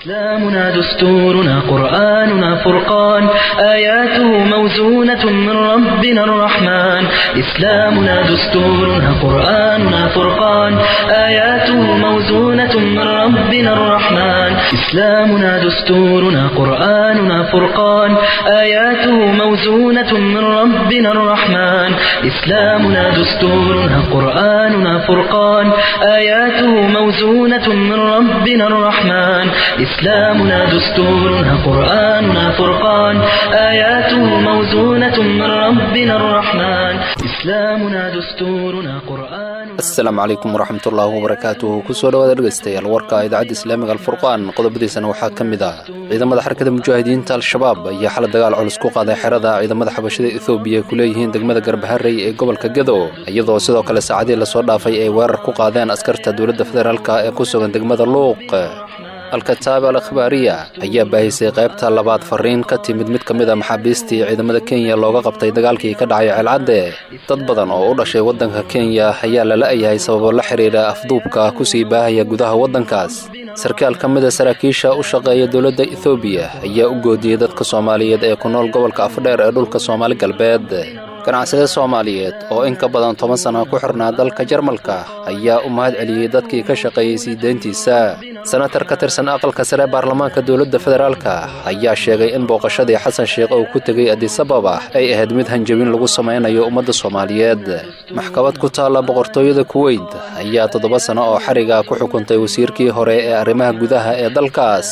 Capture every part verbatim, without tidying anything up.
إسلامنا دستورنا قرآننا فرقان آياته موزونة من ربنا الرحمن إسلامنا دستورنا قرآننا فرقان آياته موزونة من ربنا الرحمن إسلامنا دستورنا قرآننا فرقان آياته موزونة من ربنا الرحمن إسلامنا دستورنا قرآننا فرقان آياته موزونة من ربنا الرحمن إسلامنا دستورنا قرآننا فرقان آياته موزونة من ربنا الرحمن إسلامنا دستورنا قرآن السلام عليكم ورحمة الله وبركاته كسو dhawaad dhageystayaal warka idaacada islaamiga al-furqaan qodobadiisana waxaa kamid ah ciidamada xarakada mujaahidiinta al-shabaab ayaa xal dagaal culus ku qaaday xerada ciidamada xabashada Itoobiya ku leeyihiin degmada Garbaharey ee gobolka Gedo iyadoo sidoo kale saacadii la soo dhaafay ay weerar ku qaadeen askarta dawladda federaalka ee ku sugan degmada Luuq الكتاب الأخبارية ayaa baahisay qaybta labaad fariin ka timid mid kamid ah maxaabiistii ciidamada Kenya looga qabtay dagaalkii ka dhacay Ceelcadde dad badan oo u dhashay wadanka Kenya ayaa la la'yahay sababo la xiriira afduubka ku sii baahaya gudaha wadankaas sarkaal kamid ah saraakiisha u shaqeeya dawladda Itoobiya ayaa u goodiyay dadka Soomaaliyeed ee ku nool gobolka Afdheer ee dhulka Soomaali galbeed ganacsiga Soomaaliyeed oo in ka badan toban sano ku xirnaa dalka Jarmalka ayaa u mahad celiyay dadkii ka shaqeeyay siideentiisa senator ka tirsan aqalka sare baarlamaanka dawladda federaalka ayaa sheegay in booqashadii Xasan Sheekh oo ku tagay Addis Ababa ay ahayd mid hanjabin lagu sameeyo ummadda Soomaaliyeed maxkamad ku taala boqortooyada Kuwait ayaa toddoba sano oo xariga ku xukuntay wasiirkii hore ee arrimaha gudaha ee dalkaas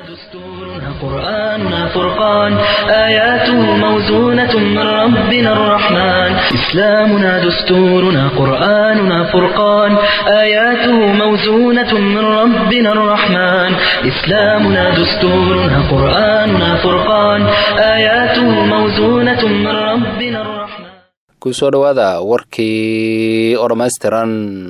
قرآننا فرقان آياته موزونة من ربنا الرحمن إسلامنا دستورنا قرآننا فرقان آياته موزونة من ربنا الرحمن إسلامنا دستورنا قرآننا فرقان آياته موزونة من ربنا الرحمن kusoo dhawaada warkii oo dhammaystiran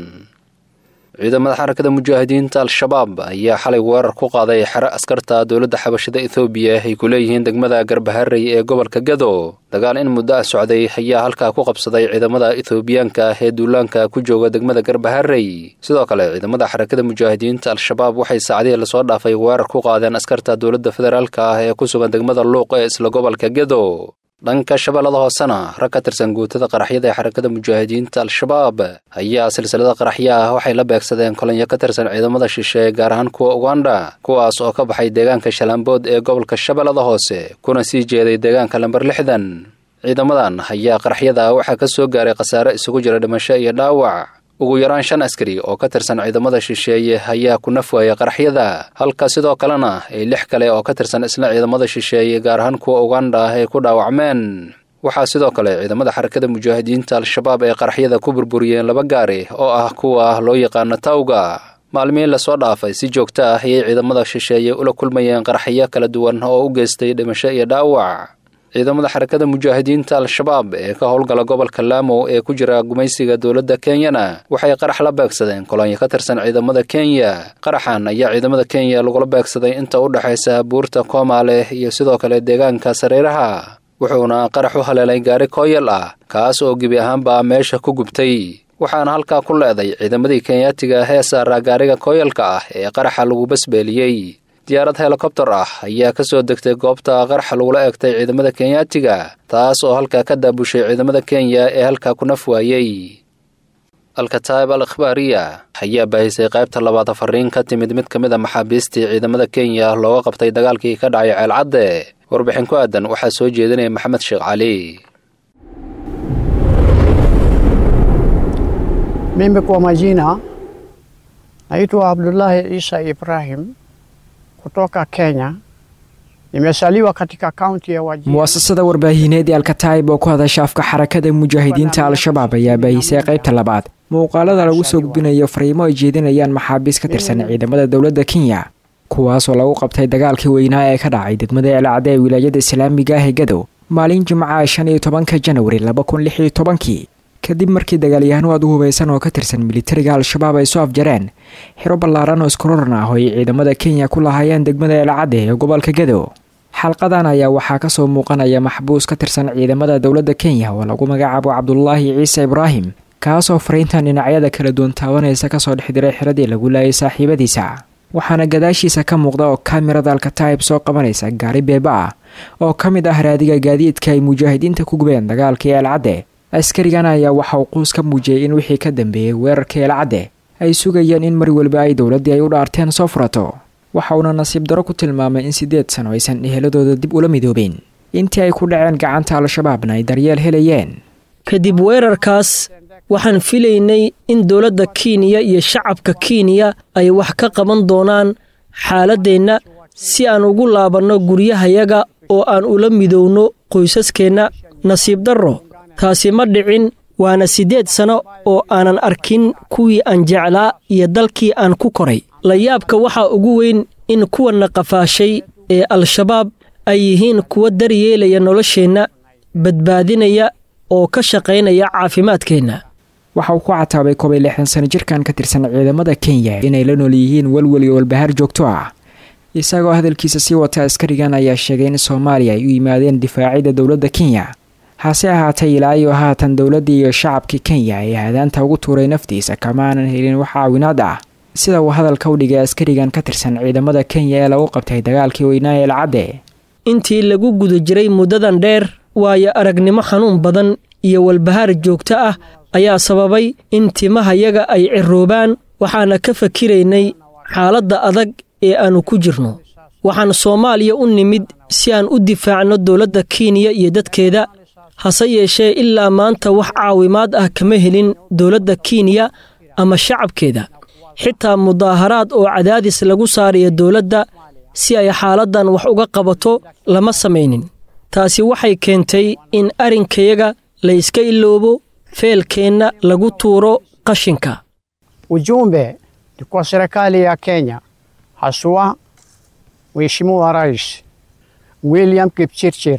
ciidamada xarakada mujaahidiinta al-shabaab ayaa xalay weerar ku qaaday xero askarta dawladda xabashada Itoobiya ay ku leeyihiin degmada Garbaharey ee gobolka Gedo dagaal in muddo ah socday ayaa halka ku qabsaday ciidamada Itoobiyaanka ee duulaanka ku jooga degmada Garbaharey sidoo kale ciidamada xarakada mujaahidiinta al-shabaab waxay saacadii la soo dhaafay weerar ku qaadeen askarta dawladda federaalka ee ku sugan degmada Luuq ee isla gobolka Gedo dhanka shabeellada hoosena rag ka tirsan guutada qaraxyada ee xarakada mujaahidiinta al-shabaab ayaa silsilada qaraxyo ah waxay la beegsadeen kolonyo ka tirsan ciidamada shisheeye gaar ahaan kuwa Uganda kuwaas oo ka baxay deegaanka Shalambood ee gobolka shabeellada hoose kuna sii jeeday deegaanka lambar lixdan ciidamadan ayaa qaraxyada waxaa ka soo gaaray khasaare isugu jira dhimasho iyo dhaawac ugu yaraan shan askari oo ka tirsan ciidamada shisheeye ayaa ku nafwaayay qaraxyada halka sidoo kalena ay lix kale oo ka tirsan isla ciidamada shisheeye gaar ahaan kuwa Uganda ay ku dhaawacmeen waxaa sidoo kale ciidamada xarakada mujaahidiinta al-shabaab ay qaraxyada ku burburiyeen laba gaari oo ah kuwa loo yaqaan Tawga maalmiin la soo dhaafay si joogto ah ayay ciidamada shisheeye ula kulmayeen qaraxyo kala duwan oo u geystay dhimasho iyo dhaawac ciidamada xarakada mujaahidiinta al-shabaab ee ka howlgala gobolka Lamu ee ku jira gumaysiga dawladda Kenya waxay qarax la beegsadeen kolonyo ka tirsan ciidamada Kenya qaraxan ayaa ciidamada Kenya lagu la beegsaday inta u dhaxaysa buurta Komale iyo sidoo kale deegaanka Sareeraha wuxuuna qarax u haleelay gaari kooyal ah kaas oo gebi ahaanba meesha ku gubtay waxaana halka ku leeday ciidamadii Kenyaatiga ee saaraa gaariga kooyalka ah ee qaraxa lagu basbeeliyay diyaarad helicopter ah ayaa ka soo degtay goobta qarax lagu eegtay ciidamada Kenyaatiga taas oo halka ka daabushay ciidamada Kenya ee halka ku nafwaayay الكتاب الأخبارية ayaa baahisay qaybta labaad fariin ka timid mid kamid ah maxaabiistii ciidamada Kenya looga qabtay dagaalkii ka dhacay Ceelcadde warbixin ku aadan waxa soo jeedinaya Maxamed Sheekh Cali mimi kwa majina naitwa Abdullah Isa Ibrahim kutoka Kenya nimesaliwa katika county ya Wajir muasasada warbaahineed ee Al-Kataib oo ku hadasha afka xarakada mujaahidiinta al-shabaab ayaa baahisay qaybta labaad muuqaalada lagu soo gudbinayo fariimo ay jeedinayaan maxaabiis ka tirsan ciidamada dawladda Kenya kuwaas oo lagu qabtay dagaalkii weynaa ee ka dhacay degmada Ceelcadde ee wilaayada Islaamiga ah ee Gedo maalin Jimcaha shan iyo tobanka January laba kun lix iyo toban kadib markii dagaalyahanno aad u hubeysan oo ka tirsan militariga al-shabaab ay soo afjareen xiro ballaaran oo iskororan ah oo ay ciidamada Kenya ku lahaayeen degmada Ceelcadde ee gobolka Gedo xalqadan ayaa waxaa ka soo muuqanaya maxbuus ka tirsan ciidamada dawladda Kenya oo lagu magacaabo Abdullah Isa Ibrahim kaas oo fariintan dhinacyada kala duwan taawanaysa ka soo dhexdiray xiradii lagu laayay saaxiibadiisa waxaana gadaashiisa ka muuqda oo kaamirada alkataib soo qabanaysa gaari beeba ah oo ka mid ah raadiga gaadiidka ay mujaahidiinta ku gubeen dagaalkii eelcadde. askarigana ayaa waxa uu quus ka muujiyey in wixii ka dambeeyey weerarka eelcadde ay sugayeen in mar waliba ay dowladdii ay u dhaarteen soo furato. waxa uuna nasiib daro ku tilmaamay in siddeed sano aysan eheladooda dib ula midoobeen intii ay ku dhaceen gacanta al-shabaabna ay daryeel helayeen. kadib weerarkaas waxaan filaynay in dowladda Kenya iyo shacabka Kenya ay wax ka qaban doonaan xaaladeenna si aan ugu laabanno guryahayaga oo aan ula midowno qoysaskeenna. nasiib darro taasi ma dhicin, waana siddeed sano oo aanan arkin kuwii aan jeclaa iyo dalkii aan ku koray. la yaabka waxaa ugu weyn in kuwanna qafaashay ee al-shabaab ay yihiin kuwa daryeelaya nolosheenna, badbaadinaya oo ka shaqaynaya caafimaadkeenna. waxa uu ku cataabay koob iyo lixdan sano jirkan ka tirsan ciidamada Kenya inay la nool yihiin walwal iyo walbahaar joogto ah. isagoo hadalkiisa sii wata askarigan ayaa sheegay in Soomaaliya ay u yimaadeen difaacida dowladda Kenya. hase ahaatee ilaa iyo haatan dowladda iyo shacabka Kenya ay hadaanta ugu tuuray naftiisa kama aanan helin wax caawinaad ah. sida uu hadalka u dhigay askarigan ka tirsan ciidamada Kenya ee lagu qabtay dagaalkii weynaa ee Eelcadde. intii lagu guda jiray muddadan dheer waayo aragnimo xanuun badan iyo walbahaar joogto ah ayaa sababay in timahayaga ay ciroobaan. waxaana ka fakiraynay xaaladda adag ee aanu ku jirno. waxaan Soomaaliya u nimid si aan u difaacno dowladda Kenya iyo dadkeeda. hase yeeshee ilaa maanta wax caawimaad ah kama helin dowladda Kenya ama shacabkeeda. xitaa mudaaharaad oo cadaadis lagu saarayo dowladda si ay xaaladdan wax uga qabato lama samaynin. taasi waxay keentay in arrinkayaga la iska iloobo, feelkeenna lagu tuuro qashinka. Ujumbe ni kwa serikali ya Kenya, haswa Mheshimiwa Rais William Kipchirchir.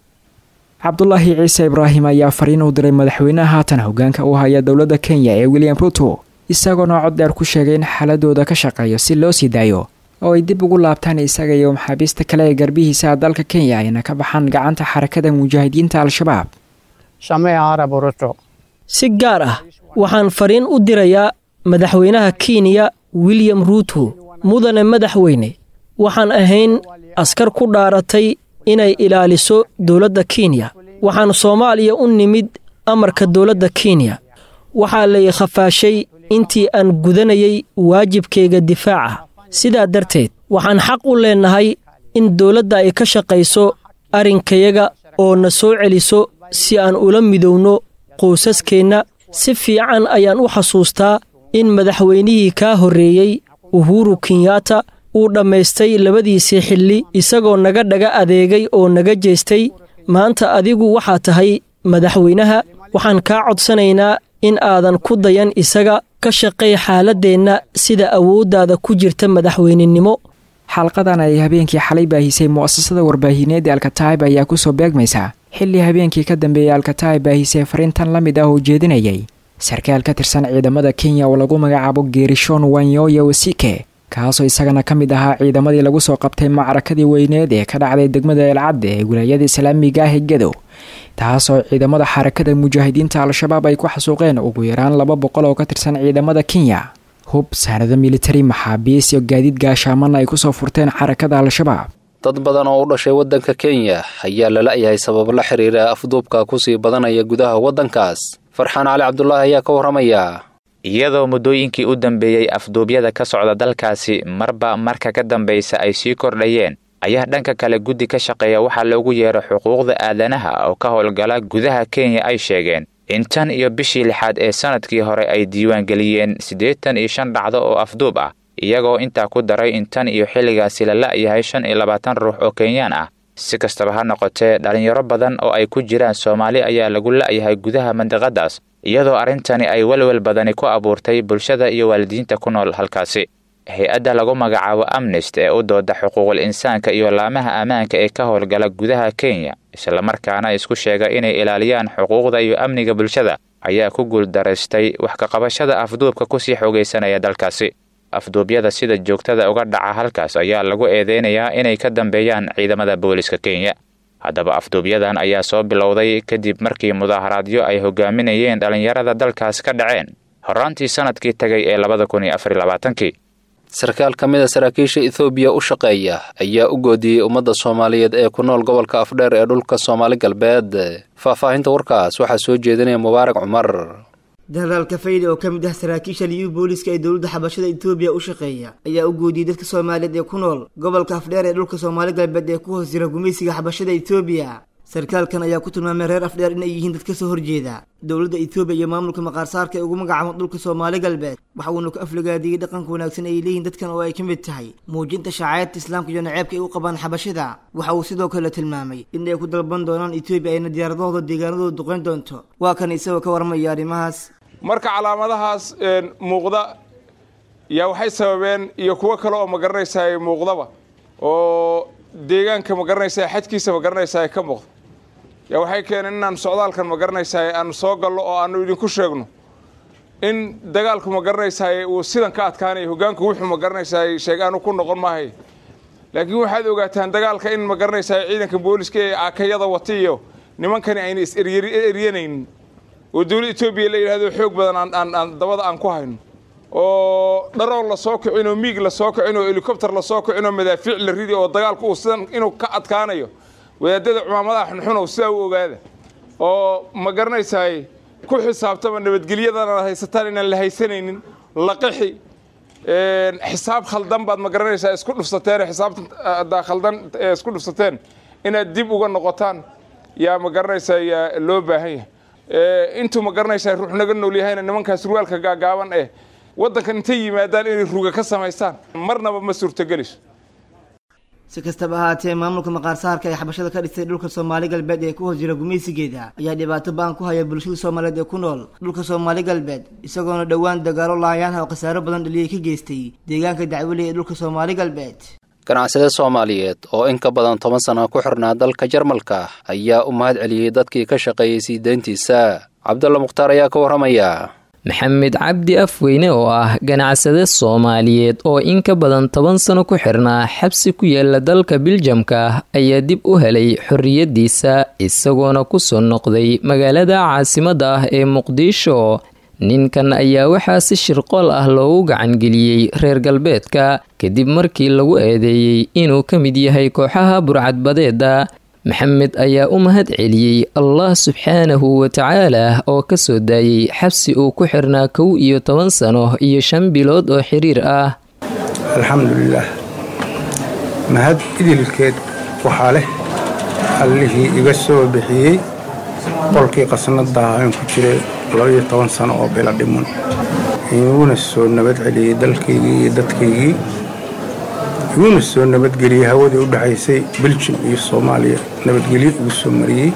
Cabdullaahi Ciise Ibraahim ayaa fariin u diray madaxweynaha haatan hoggaanka u haya dowladda Kenya ee William Ruto, isagoo cod dheer ku sheegay in xaaladooda ka shaqeeyo si loo sii daayo oo ay dib ugu laabtaan isaga iyo maxaabiista kale ee garbihiisa dalka Kenya ayna ka baxaan gacanta xarakada mujaahidiinta al-shabaab. Samee Arab Ruto. si gaar ah waxaan fariin u dirayaa madaxweynaha Kenya William Ruto. mudane madaxweyne, waxaan ahayn askar ku dhaaratay inay ilaaliso dowladda Kenya. waxaan Soomaaliya u nimid amarka dowladda Kenya. waxaa la khafaashay intii aan gudanayay waajibkayga difaaca. sidaa darteed waxaan xaq u leenahay in dowladda ay ka shaqayso arrinkayaga oo na soo celiso si aan ula midowno qoysaskeenna. si fiican ayaan u xasuustaa in madaxweynihii kaa horreeyey Uhuru Kenyatta uu dhammaystay labadiisii xilli isagoo naga dhaga adeegay oo naga jeestay. maanta adigu waxaa tahay madaxweynaha. waxaan kaa codsanaynaa in aadan ku dayan isaga. ka shaqay xaaladeenna sida awooddaada ku jirta madaxweynenimo. xalqadan ay habeenkii xalay baahisay mu'asasada warbaahineed Al-Kataib ayaa ku soo beegmaysa xilli habeenkii ka dambeeyay Al-Kataib baahisay fariintan la mid ah oo jeedinayay sarkaal ka tirsan ciidamada Kenya oo lagu magacaabo Gershon Wanyoya Wasike, kaasoo isagana ka mid ahaa ciidamadii lagu soo qabtay macrakadii weyneed ee ka dhacday degmada Eelcadde ee wilaayada Islaamiga ah ee Gedo, taasoo ciidamada xarakada mujaahidiinta al-shabaab ay ku xasuuqeen ugu yaraan laba boqol oo ka tirsan ciidamada Kenya. hub saanado military maxaabiis iyo gaadiid gaashaamana ay ku soo furteen xarakada al-shabaab. dad badan oo u dhashay waddanka Kenya ayaa la la'yahay sabab la xiriira afduubka ku sii badanaya gudaha waddankaas. Farxaan Cali Cabdullaahi ayaa ka waramaya. iyadoo muddooyinkii u dambeeyay afduubyada ka socda dalkaasi marba marka ka dambaysa ay sii kordhayeen, ayaa dhanka kale guddi ka shaqeeya waxa loogu yeero xuquuqda aadanaha oo ka howlgala gudaha Kenya ay sheegeen in tan iyo bishii lixaad ee sanadkii hore ay diiwaan geliyeen siddeetan iyo shan dhacdo oo afduub ah, iyagoo intaa ku daray in tan iyo xilligaasi la la'yahay shan iyo labaatan ruux oo Kenyaan ah. si kastaba ha noqotee dhalinyaro badan oo ay ku jiraan Soomaali ayaa lagu la'yahay gudaha mandiqadaas, iyadoo arrintani ay walwal badani ku abuurtay bulshada iyo waalidiinta ku nool halkaasi. hay-adda lagu magacaabo Amnesty ee u dooda xuquuqul insaanka iyo laamaha ammaanka ee ka howlgala gudaha Kenya, isla markaana isku sheega inay ilaaliyaan xuquuqda iyo amniga bulshada, ayaa ku guuldareystay wax ka qabashada afduubka ku sii xoogaysanaya dalkaasi. afduubyada sida joogtada uga dhaca halkaas ayaa lagu eedeynayaa inay ka dambeeyaan ciidamada booliska Kenya. haddaba afduubyadan ayaa soo bilowday kadib markii mudaaharaadyo ay hogaaminayeen dhalinyarada dalkaas ka dhaceen horaantii sanadkii tagay ee labada kun iyo afar iyo labaatan. sarkaal ka mid a saraakiisha ethoobiya u shaqeeya ayaa u goodiyey ummadda soomaaliyeed ee ku nool gobolka afdheer ee dhulka soomaali galbeed faahfaahinta warkaas waxaa soo jeedinaya mubaarak cumar jenaraal kafayli oo ka mid ah saraakiisha liyu booliska ee dowladda xabashada etoobiya u shaqeeya ayaa u goodiyey dadka soomaaliyeed ee ku nool gobolka afdheer ee dhulka soomaali galbeed ee ku hoos jira gumaysiga xabashada etoobiya sarkaalkan ayaa ku tilmaamay reer afdheer inay yihiin dad ka soo horjeeda dowladda etoobiya iyo maamulka maqaarsaarka ee ugu magacaabo dhulka soomaali galbeed waxa uuna ku aflagaadiyey dhaqanka wanaagsan ay leeyihiin dadkan oo ay ka mid tahay muujinta shacaayadda islaamka iyo naceebka ay u qabaan xabashada waxa uu sidoo kale tilmaamay in ay ku dalban doonaan etoobiya ayna diyaaradahooda deegaanadooda duqeyn doonto waa kan isagoo ka warmaya arrimahaas marka calaamadahaas muuqda yaa waxay sababeen iyo kuwo kale oo magaranaysaa muuqdaba oo deegaanka magaranaysaa xadkiisa magaranaysaa ka muuqda yaa waxay keeneen inaan socdaalkan magaranaysaa aan soo gallo oo aanu idinku sheegno in dagaalku magaranaysaa uu sidan ka adkaanayo hoggaanku wuxuu magaranaysaa sheegaanu ku noqon maahay laakiin waxaad ogaataan dagaalka in magaranaysaa ciidanka booliska ee akayada watiyo nimankani ayna is eryanaynin oo dowladda Itoobiya la yiraahdo xoog badan aan aan dabada aan ku hayno oo dharool la soo kicino miig la soo kicino helicopter la soo kicino madaafiic la ridi oo dagaalku uu sidan inuu ka adkaanayo wadaadada cumaamada xunxun oo sidaa u ogaada oo ma garanaysaa ku xisaabtama nabadgelyadana haysataan inaan la haysanaynin la qixi een xisaab khaldan baad ma garanaysaa isku dhufsateen xisaabta khaldan isku dhufsateen inaad dib uga noqotaan yaa ma garanaysaa loo baahan yahay ee intu ma garanaysaa ruux naga nool yahayna nimankaas ruwalka gaagaaban ee wadankan intay yimaadaan inay ruuga ka samaystaan marnaba ma suurtageliso si kastaba ahaatee maamulka maqaarsaarka ee xabashada ka dhistay dhulka Soomaali galbeed ee ku hoos jira gumaysigeeda ayaa dhibaato baan ku haya bulshada Soomaaliyeed ee ku nool dhulka Soomaali galbeed isagoona dhawaan dagaalo laayaan oo qasaaro badan dhaliyay ka geystay deegaanka dacwale ee dhulka Soomaali galbeed ganacsiyada Soomaaliyeed oo in ka badan toban sano ku xirnaa dalka Jarmalka ayaa u mahad celiyay dadkii ka shaqeeyay siideentiisa Cabdulla Mukhtaar ayaa ka waramaya maxamed cabdi afweyne oo ah ganacsade Soomaaliyeed oo in ka badan toban sano ku xirnaa xabsi ku yaala dalka Biljamka ayaa dib u helay xorriyadiisa isagoona ku soo noqday magaalada caasimadda ah ee Muqdisho ninkan ayaa waxaa si shirqool ah loogu gacan geliyay reer galbeedka kadib markii lagu eedeeyay inuu ka mid yahay kooxaha burcadbadeeda maxamed ayaa u mahad celiyey Allah subxaanahu wa tacaala oo ka soo daayay xabsi uu ku xirnaa kow iyo toban sano iyo shan bilood oo xiriir ah alxamdulillaah mahad idilkeed waxaa leh allihii iga soo bixiyey qolkii qasnada aan ku jiray laba iyo toban sano oo bila dhiman inuuna soo nabad celiyey dalkaygii iyo dadkaygii inuuna soo nabadgeliyey hawadii u dhaxaysay Biljam iyo Soomaaliya nabadgelyo ugu soo mariyey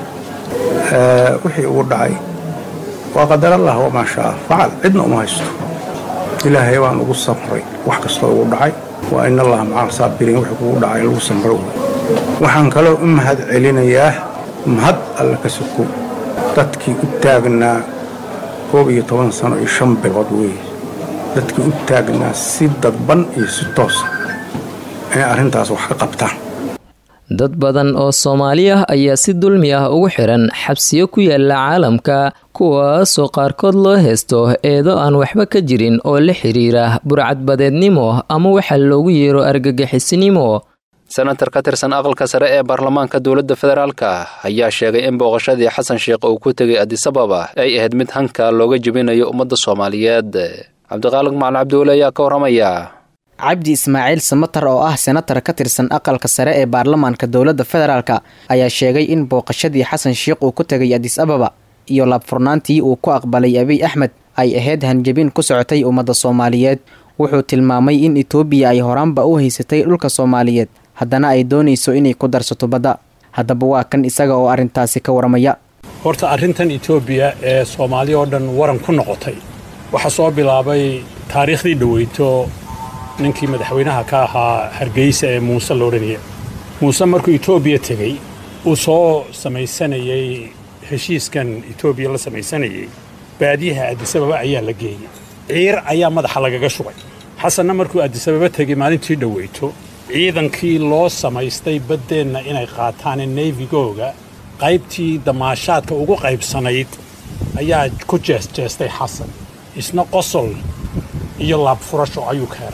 wixii ugu dhacay waa qadar Allah wa ma shaa facal cidna uma haysto ilaahay waan ugu sabray wax kasta ugu dhacay waa in Allah maca saabiriin wax ugu dhacay lagu samro waxaan kale u mahad celinayaa mahad alla ka suko dadkii u taagnaa koob iyo toban sano iyo shan bilood weey dadkii u taagnaa si dadban iyo si toos ay arrintaas wax ka qabtaan dad badan oo Soomaali ah ayaa si dulmi ah ugu xiran xabsiyo ku yaala caalamka kuwaas oo qaarkood loo heesto eedo aan waxba ka jirin oo la xiriira burcadbadeednimo ama waxa loogu yeero argagixisnimo senator ka tirsan aqalka sare ee baarlamaanka dowladda federaalka ayaa sheegay in booqashadii Xasan Sheekh uu ku tagay Addis Ababa ay ahayd mid hanka looga jabinayo ummadda Soomaaliyeed Cabdiqaalig Macalin Cabdulle ayaa ka waramaya cabdi ismaaciil samatar oo ah senator ka tirsan aqalka sare ee baarlamaanka dowladda federaalka ayaa sheegay in booqashadii Xasan Sheekh uu ku tagay Addis Ababa iyo laabfurnaantii uu ku aqbalay Abiy Ahmed ay ahayd hanjabin ku socotay ummadda Soomaaliyeed wuxuu tilmaamay in Itoobiya ay horaanba u haysatay dhulka Soomaaliyeed haddana ay doonayso inay ku darsato badda haddaba waa kan isaga oo arrintaasi ka waramaya horta arrintan Itoobiya ee Soomaaliya oo dhan waran ku noqotay waxa soo bilaabay taariikhdii dhaweyto ninkii madaxweynaha ka ahaa Hargeysa ee Muuse Looraniyay Muuse markuu Itoobiya tagay uu soo samaysanayay heshiiskan Itoobiya la samaysanayay baadiyaha Addis Ababa ayaa la geeyay ciir ayaa madaxa lagaga shubay xasanna markuu Addis Ababa tagay maalintii dhaweyto ciidankii loo samaystay badeenna inay qaataan navy-googa qaybtii damaashaadka ugu qaybsanayd ayaa ku jeesteestay Xasan isna qosol iyo laab furasho ayuu keenay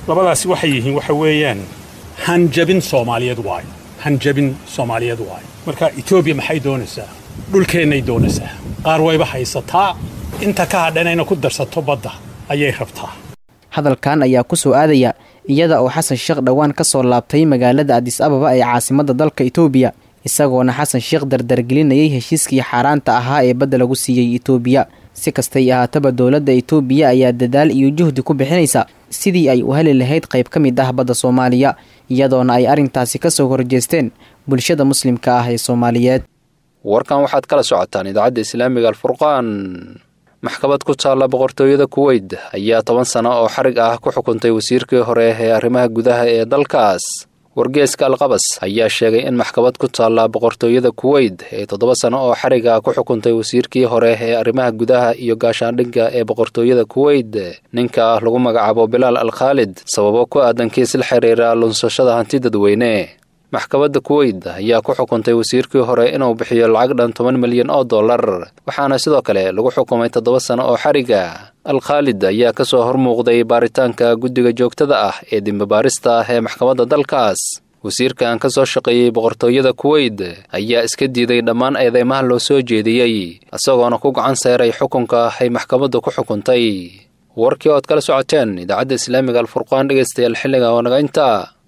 labadaasi waxay yihiin waxa weeyaan hanjabin soomaaliyeed waayo hanjabin soomaaliyeed waayo marka etoobiya maxay doonaysaa dhulkeennay doonaysaa qaar wayba haysataa inta ka hadhanayna ku darsato badda ayay rabtaa hadalkan ayaa ku soo aadaya iyada oo xasan sheekh dhowaan ka soo laabtay magaalada Addis Ababa ee caasimadda dalka Itoobiya isagoona xasan sheekh dardargelinayay heshiiskii xaaraanta ahaa ee badda lagu siiyay Itoobiya si kastay ahaataba dowladda Itoobiya ayaa dadaal iyo juhdi ku bixinaysa sidii ay u heli lahayd qayb ka mid ah badda Soomaaliya iyadoona ay arintaasi ka soo horjeesteen bulshada muslimka ah ee Soomaaliyeed warkan waxaad kala socotaan idaacadda Islaamiga Al-Furqaan maxkamad ku taala boqortooyada Kuwait ayaa toban sano oo xarig ah ku xukuntay wasiirkii hore ee arrimaha gudaha ee dalkaas wargeeska Al-Qabas ayaa sheegay in maxkamad ku taala boqortooyada Kuwait ee toddoba sano oo xarig ah ku xukuntay wasiirkii hore ee arrimaha gudaha iyo gaashaandhigga ee boqortooyada Kuwait ninka lagu magacaabo Bilal Al-Khalid sababo ku aadan kiis la xiriira lunsashada hanti dadweyne maxkamadda Kuwait ayaa ku xukuntay wasiirkii hore inuu bixiyo lacag dhan toban milyan oo dollar waxaana sidoo kale lagu xukumay toddoba sano oo xariga Al-Khalid ayaa ka soo hormuuqday baaritaanka guddiga joogtada ah ee dimbaarista ah ee maxkamadda dalkaas wasiirkan ka soo shaqeeyay boqortooyada Kuwait ayaa iska diiday dhammaan eedeymaha loo soo jeediyay isagoona ku gacan saaray xukunka ay maxkamaddu ku xukuntay warkii oo kala socoteen idaacadda Islaamiga Al-Furqaan dhageystayaal xilliga wanaga inta